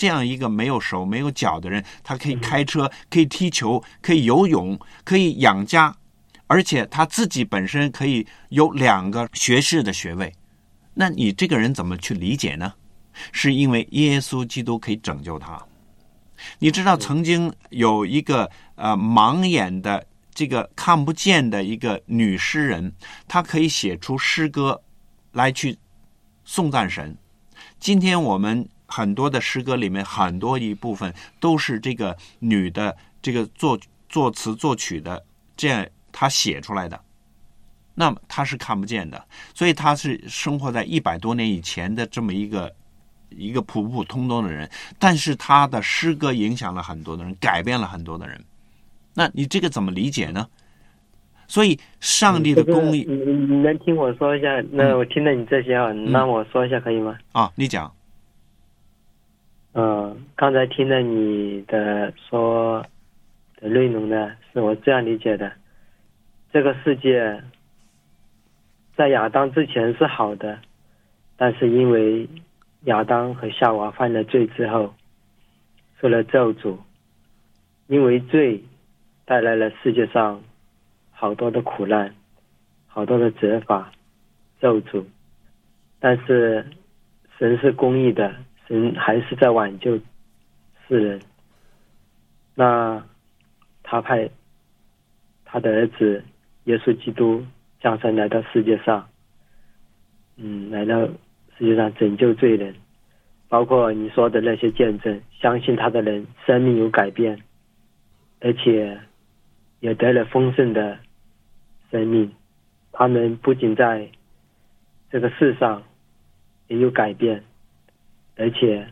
这样一个没有手没有脚的人，他可以开车，可以踢球，可以游泳，可以养家，而且他自己本身可以有两个学士的学位。那你这个人怎么去理解呢？是因为耶稣基督可以拯救他。你知道曾经有一个呃盲眼的这个看不见的一个女诗人，她可以写出诗歌来去颂赞神。今天我们很多的诗歌里面，很多一部分都是这个女的这个作作词作曲的，这样她写出来的。那么她是看不见的，所以她是生活在一百多年以前的这么一个一个普普通通的人，但是她的诗歌影响了很多的人，改变了很多的人。那你这个怎么理解呢？所以上帝的公义， 你你能听我说一下？那我听了你这些啊， 嗯、 那我说一下可以吗？ 啊，你讲。 嗯、呃，刚才听了你的说的内容呢，是我这样理解的：这个世界在亚当之前是好的，但是因为亚当和夏娃犯了罪之后，受了咒诅，因为罪带来了世界上好多的苦难，好多的责罚、咒诅。但是神是公义的，神还是在挽救世人。那他派他的儿子耶稣基督降生来到世界上，嗯，来到世界上拯救罪人，包括你说的那些见证，相信他的人生命有改变，而且也得了丰盛的生命。他们不仅在这个世上也有改变，而且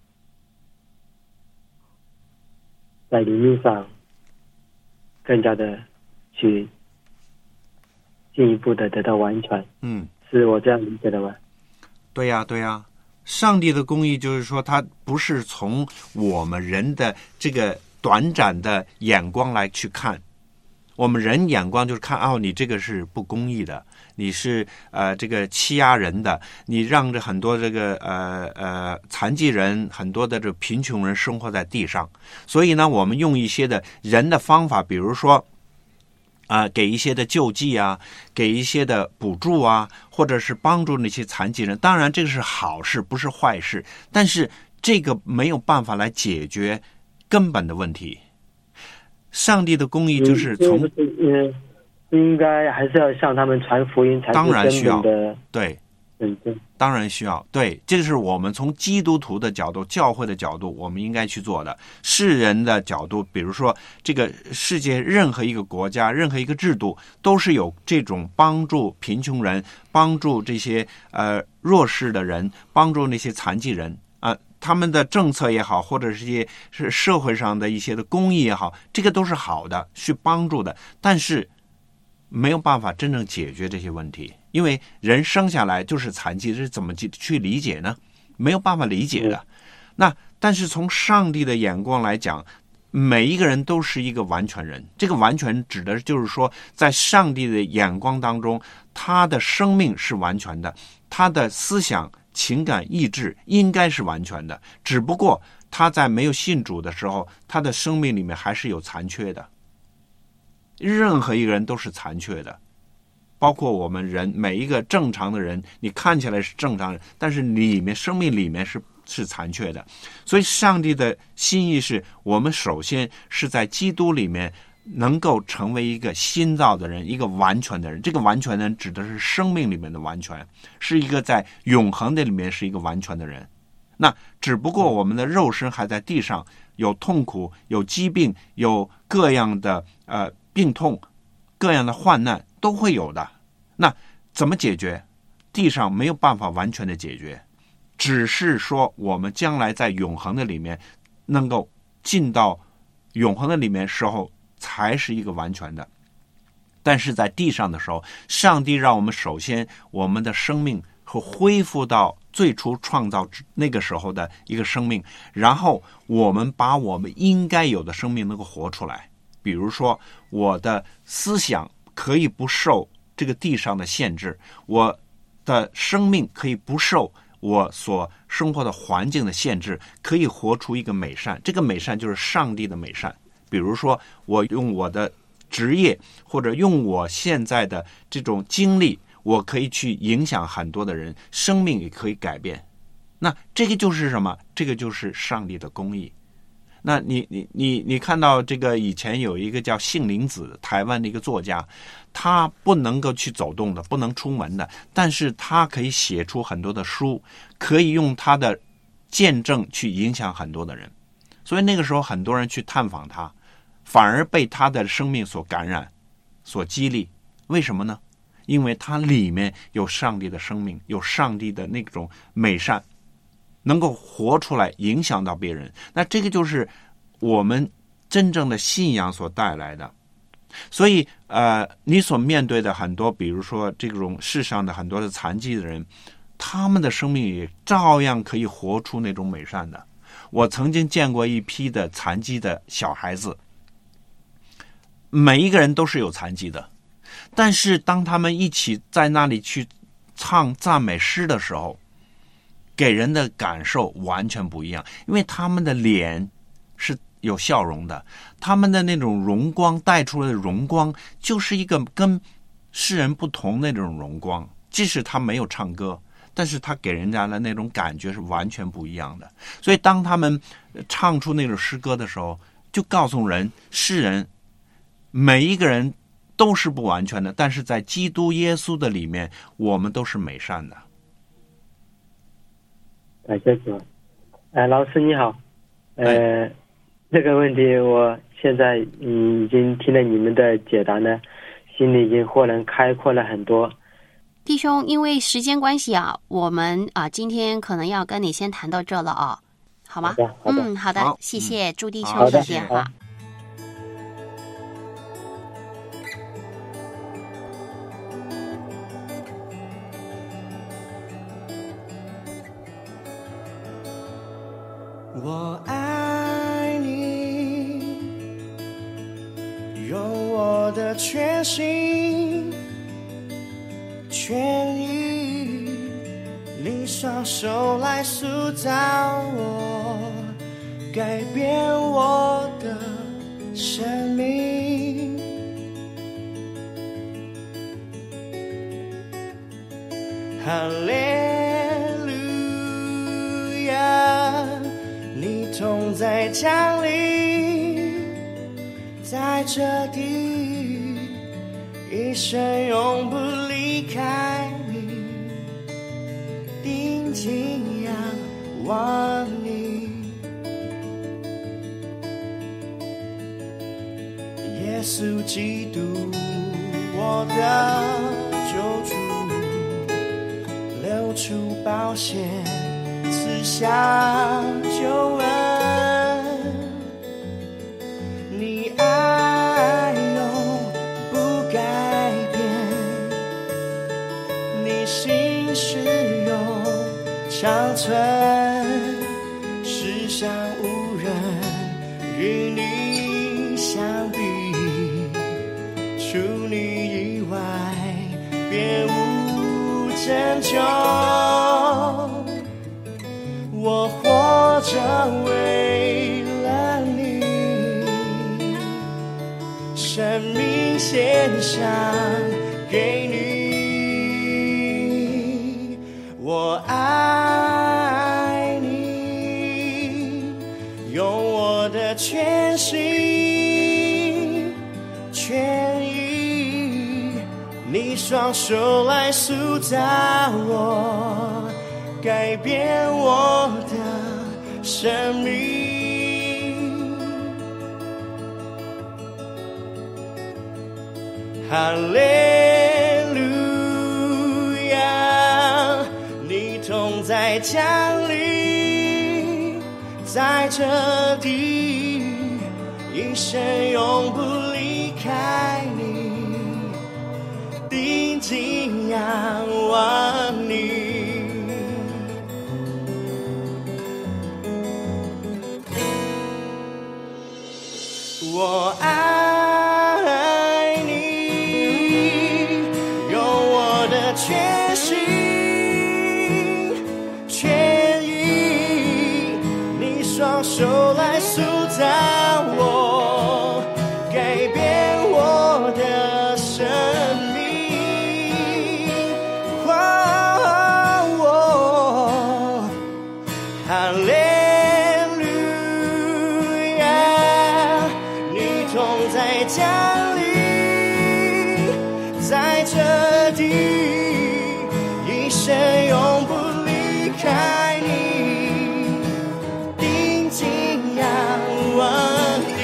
在灵命上更加的去进一步的得到完全。 嗯， 是我这样理解的吗？ 对呀，对呀。上帝的公义就是说，他不是从我们人的这个短暂的眼光来去看。我们人眼光就是看，哦，你这个是不公义的，你是呃这个欺压人的，你让着很多这个呃呃残疾人，很多的这贫穷人生活在地上。所以呢，我们用一些的人的方法，比如说啊、呃，给一些的救济啊，给一些的补助啊，或者是帮助那些残疾人。当然，这个是好事，不是坏事，但是这个没有办法来解决根本的问题。上帝的公义就是从嗯，应该还是要向他们传福音，才是当然需要根本的。 对， 嗯，对， 当然需要。对，这是我们从基督徒的角度、教会的角度，我们应该去做的。世人的角度，比如说这个世界任何一个国家、任何一个制度，都是有这种帮助贫穷人、帮助这些呃弱势的人、帮助那些残疾人啊。呃他们的政策也好，或者是一些是社会上的一些的公益也好，这个都是好的，去帮助的。但是没有办法真正解决这些问题，因为人生下来就是残疾，是怎么去理解呢？没有办法理解的。那但是从上帝的眼光来讲，每一个人都是一个完全人。这个完全指的就是说，在上帝的眼光当中，他的生命是完全的，他的思想、情感、意志应该是完全的，只不过他在没有信主的时候，他的生命里面还是有残缺的。任何一个人都是残缺的，包括我们人，每一个正常的人，你看起来是正常人，但是里面生命里面是是残缺的。所以上帝的心意是我们首先是在基督里面能够成为一个新造的人，一个完全的人。这个完全的人指的是生命里面的完全，是一个在永恒的里面是一个完全的人。那只不过我们的肉身还在地上，有痛苦，有疾病，有各样的呃病痛，各样的患难都会有的。那怎么解决？地上没有办法完全的解决，只是说我们将来在永恒的里面能够进到永恒的里面时候，才是一个完全的。但是在地上的时候，上帝让我们首先我们的生命和恢复到最初创造那个时候的一个生命，然后我们把我们应该有的生命能够活出来。比如说我的思想可以不受这个地上的限制，我的生命可以不受我所生活的环境的限制，可以活出一个美善。这个美善就是上帝的美善。比如说，我用我的职业，或者用我现在的这种经历，我可以去影响很多的人，生命也可以改变。那这个就是什么？这个就是上帝的公义。那你你你你看到这个以前有一个叫杏林子，台湾的一个作家，他不能够去走动的，不能出门的，但是他可以写出很多的书，可以用他的见证去影响很多的人。所以那个时候很多人去探访他，反而被他的生命所感染，所激励。为什么呢？因为他里面有上帝的生命，有上帝的那种美善，能够活出来，影响到别人。那这个就是我们真正的信仰所带来的。所以呃，你所面对的很多，比如说这种世上的很多的残疾的人，他们的生命也照样可以活出那种美善的。我曾经见过一批的残疾的小孩子，每一个人都是有残疾的，但是当他们一起在那里去唱赞美诗的时候，给人的感受完全不一样。因为他们的脸是有笑容的，他们的那种荣光带出来的荣光，就是一个跟世人不同的那种荣光。即使他没有唱歌，但是他给人家的那种感觉是完全不一样的。所以当他们唱出那种诗歌的时候，就告诉人世人每一个人都是不完全的，但是在基督耶稣的里面，我们都是美善的。 感谢主。哎，老师你好。呃，哎、这个问题我现在嗯已经听了你们的解答呢，心里已经豁然开阔了很多。 弟兄，因为时间关系啊，我们啊今天可能要跟你先谈到这了啊，好吗？ 好的，好的， 嗯，好的， 好谢谢朱弟兄好的电话。 我爱你，用我的全心全意，你双手来塑造我，改变我的生命。哈利路亚，你同在降临在这地，一生永不离开你，定睛仰望你。耶稣基督，我的救主，流出宝血，赐下救恩。你爱永不改变，你心事永长存，世上无人与你相比，除你以外别无拯救。我活着为了你，生命献上给你。我爱你，用我的全心全意，你双手来塑造我，改变我的生命。哈利路亚，你同在降临在这地，一生永不离开你，定睛仰望你。我爱你，用我的全心全造我，改变我的生命。哦，哈利路亚，你同在降临在这地，一生永不离开你，定睛仰望你。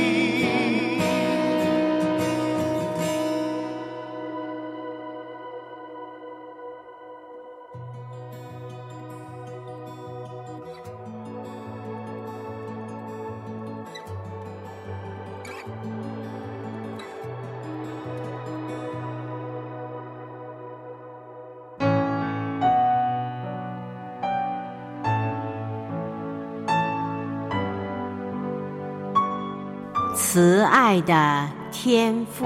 慈爱的天父，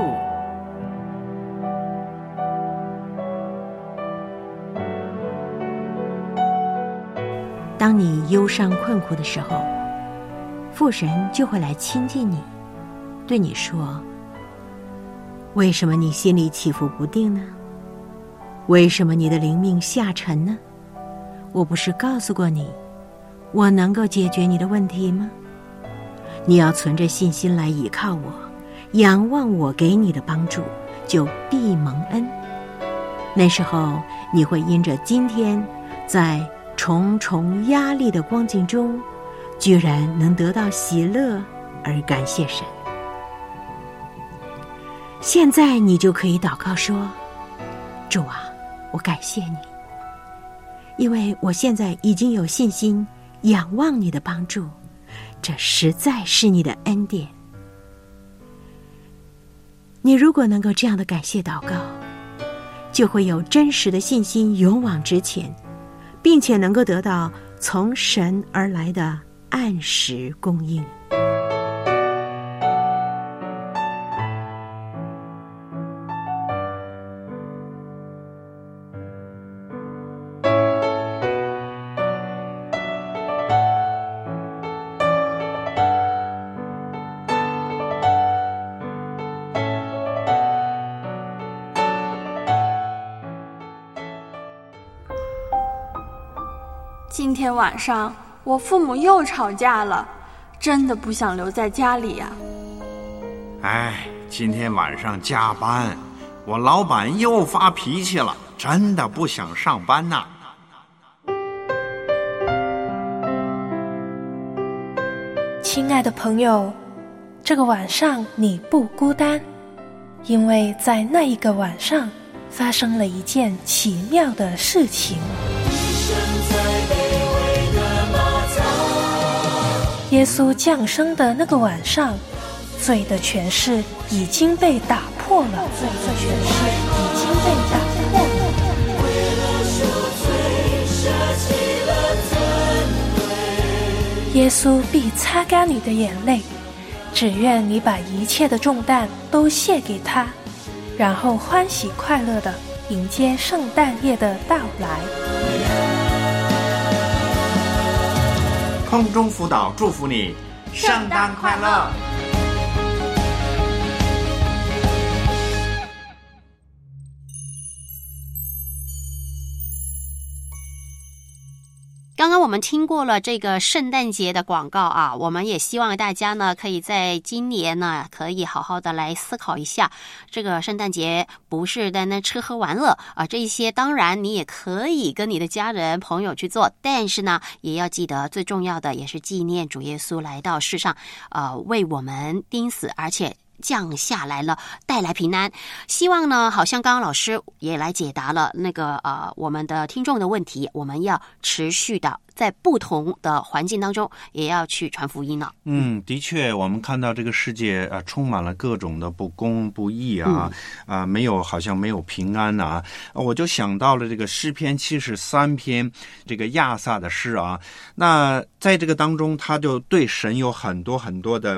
当你忧伤困苦的时候，父神就会来亲近你，对你说：为什么你心里起伏不定呢？为什么你的灵命下沉呢？我不是告诉过你，我能够解决你的问题吗？你要存着信心来倚靠我，仰望我给你的帮助，就必蒙恩。那时候你会因着今天在重重压力的光景中，居然能得到喜乐而感谢神。现在你就可以祷告说：主啊，我感谢你，因为我现在已经有信心仰望你的帮助，这实在是你的恩典。你如果能够这样的感谢祷告，就会有真实的信心勇往直前，并且能够得到从神而来的按时供应。 今天晚上我父母又吵架了，真的不想留在家里呀。 哎，今天晚上加班，我老板又发脾气了，真的不想上班呐。 亲爱的朋友，这个晚上你不孤单，因为在那一个晚上发生了一件奇妙的事情。耶稣降生的那个晚上，罪的权势已经被打破了，罪的权势已经被打破了。耶稣必擦干你的眼泪，只愿你把一切的重担都卸给他，然后欢喜快乐地迎接圣诞夜的到来。 空中辅导祝福你，圣诞快乐！ 刚刚我们听过了这个圣诞节的广告啊，我们也希望大家呢可以在今年呢可以好好的来思考一下，这个圣诞节不是单单吃喝玩乐啊，这一些当然你也可以跟你的家人朋友去做，但是呢也要记得最重要的也是纪念主耶稣来到世上，呃，为我们钉死，而且降下来了，带来平安。希望呢，好像刚刚老师也来解答了那个呃我们的听众的问题，我们要持续的在不同的环境当中也要去传福音了。 嗯，的确，我们看到这个世界啊、呃，充满了各种的不公不义啊，啊、嗯呃，没有好像没有平安啊。我就想到了这个诗篇七十三篇这个亚萨的诗啊，那在这个当中，他就对神有很多很多的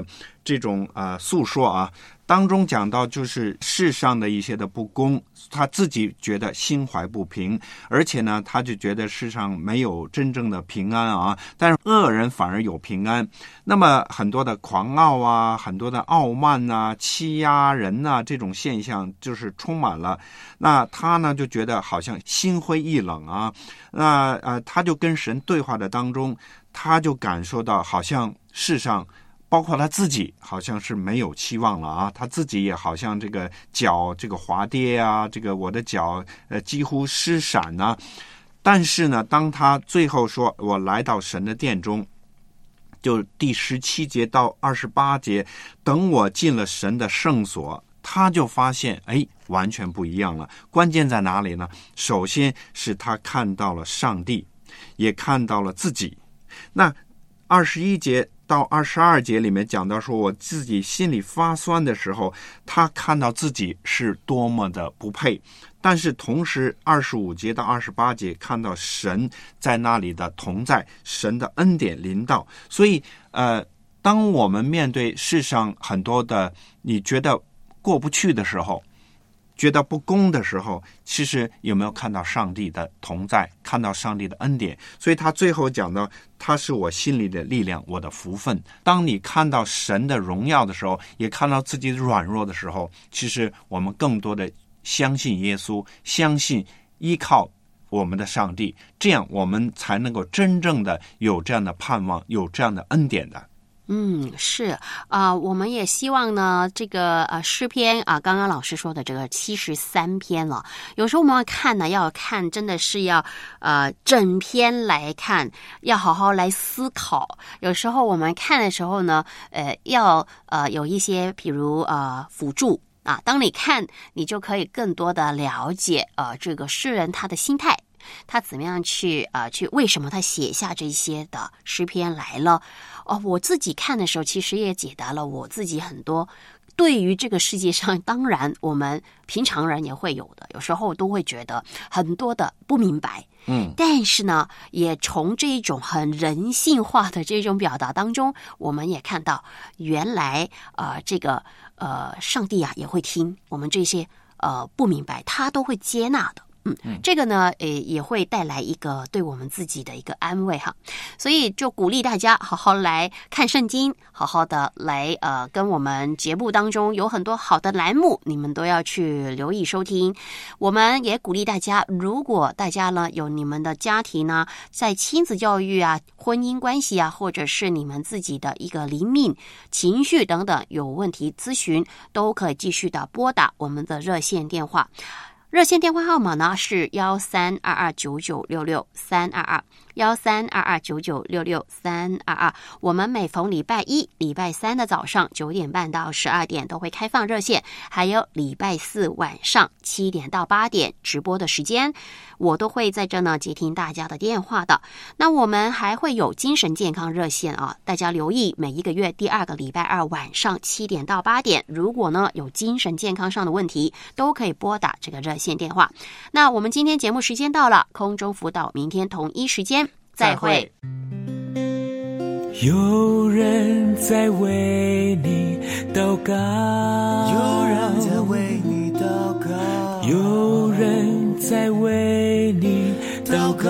这种呃诉说啊，当中讲到就是世上的一些的不公，他自己觉得心怀不平，而且呢他就觉得世上没有真正的平安啊，但是恶人反而有平安。那么很多的狂傲啊，很多的傲慢啊，欺压人啊，这种现象就是充满了。那他呢就觉得好像心灰意冷啊，那呃他就跟神对话的当中，他就感受到好像世上包括他自己好像是没有期望了啊，他自己也好像这个脚这个滑跌啊，这个我的脚呃几乎失闪啊。但是呢，当他最后说我来到神的殿中，就第十七节到二十八节，等我进了神的圣所，他就发现哎，完全不一样了。关键在哪里呢？首先是他看到了上帝，也看到了自己。那二十一节到二十二节里面讲到说，我自己心里发酸的时候，他看到自己是多么的不配。但是同时二十五节到二十八节看到神在那里的同在，神的恩典临到。所以呃，当我们面对世上很多的你觉得过不去的时候，觉得不公的时候，其实有没有看到上帝的同在，看到上帝的恩典？所以他最后讲到，他是我心里的力量，我的福分。当你看到神的荣耀的时候，也看到自己软弱的时候，其实我们更多的相信耶稣，相信依靠我们的上帝，这样我们才能够真正的有这样的盼望，有这样的恩典的。 嗯，是啊、呃，我们也希望呢，这个呃诗篇啊、呃，刚刚老师说的这个七十三篇了，有时候我们要看呢，要看真的是要呃整篇来看，要好好来思考。有时候我们看的时候呢，呃，要呃有一些比如呃辅助啊，当你看，你就可以更多的了解呃这个诗人他的心态。他怎么样去呃去为什么他写下这些的诗篇来了？哦，我自己看的时候，其实也解答了我自己很多对于这个世界上，当然我们平常人也会有的，有时候都会觉得很多的不明白。嗯，但是呢，也从这种很人性化的这种表达当中，我们也看到原来呃这个呃上帝啊也会听我们这些呃不明白，他都会接纳的。嗯，这个呢，诶，也会带来一个对我们自己的一个安慰哈，所以就鼓励大家好好来看圣经，好好的来呃，跟我们节目当中有很多好的栏目，你们都要去留意收听。我们也鼓励大家，如果大家呢有你们的家庭呢，在亲子教育啊、婚姻关系啊，或者是你们自己的一个灵命、情绪等等有问题咨询，都可以继续的拨打我们的热线电话。热线电话号码呢是幺三二二九九六六三二二幺三二二九九六六三二二。我们每逢礼拜一、礼拜三的早上九点半到十二点都会开放热线，还有礼拜四晚上七点到八点直播的时间，我都会在这呢接听大家的电话的。那我们还会有精神健康热线啊，大家留意每一个月第二个礼拜二晚上七点到八点，如果呢有精神健康上的问题，都可以拨打这个热线电话。那我们今天节目时间到了，空中辅导明天同一时间再会。 有人在为你祷告， 有人在为你祷告， 有人在为你祷告。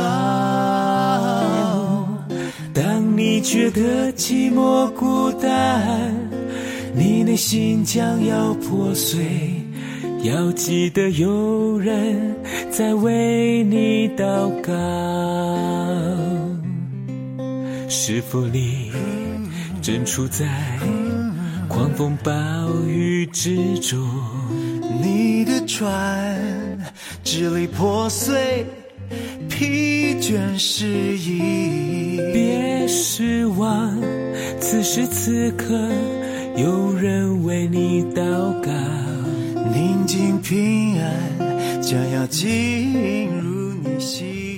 当你觉得寂寞孤单，你内心将要破碎，要记得有人在为你祷告。是否你正处在狂风暴雨之中？ 你的船支离破碎，疲倦失意， 别失望，此时此刻有人为你祷告。 宁静平安将要进入你心。